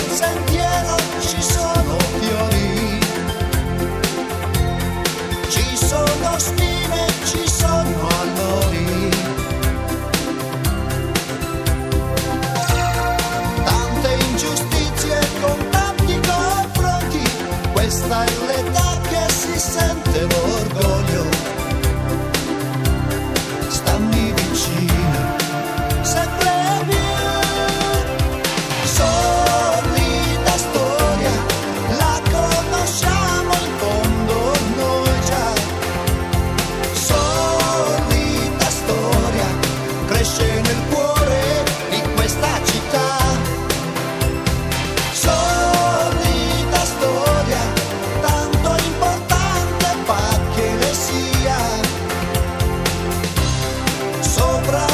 sentiero ci sono fiori, ci sono spine, ci sono allori, tante ingiustizie con tanti confronti, questa è l'età che si sente l'orgoglio. Stammi vicino, sempre più, solita storia, la conosciamo in fondo noi già, solita storia, cresce nel cuore di questa città, solita storia, tanto importante fa che ne sia, sopra